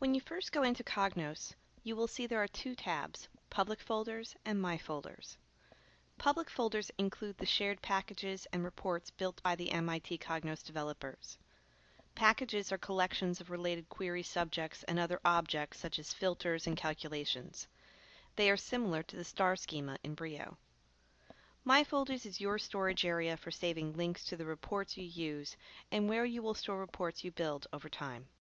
When you first go into Cognos, you will see there are two tabs, Public Folders and My Folders. Public folders include the shared packages and reports built by the MIT Cognos developers. Packages are collections of related query subjects and other objects such as filters and calculations. They are similar to the star schema in Brio. My Folders is your storage area for saving links to the reports you use and where you will store reports you build over time.